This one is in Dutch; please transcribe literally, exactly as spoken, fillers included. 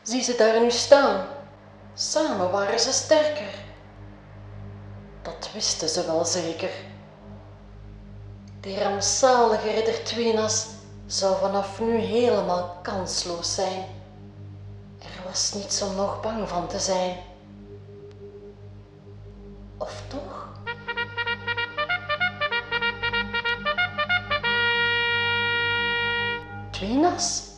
Zie ze daar nu staan. Samen waren ze sterker. Dat wisten ze wel zeker. Die rampzalige ridder Twenas zou vanaf nu helemaal kansloos zijn. Er was niets om nog bang van te zijn. Of toch? Twenas?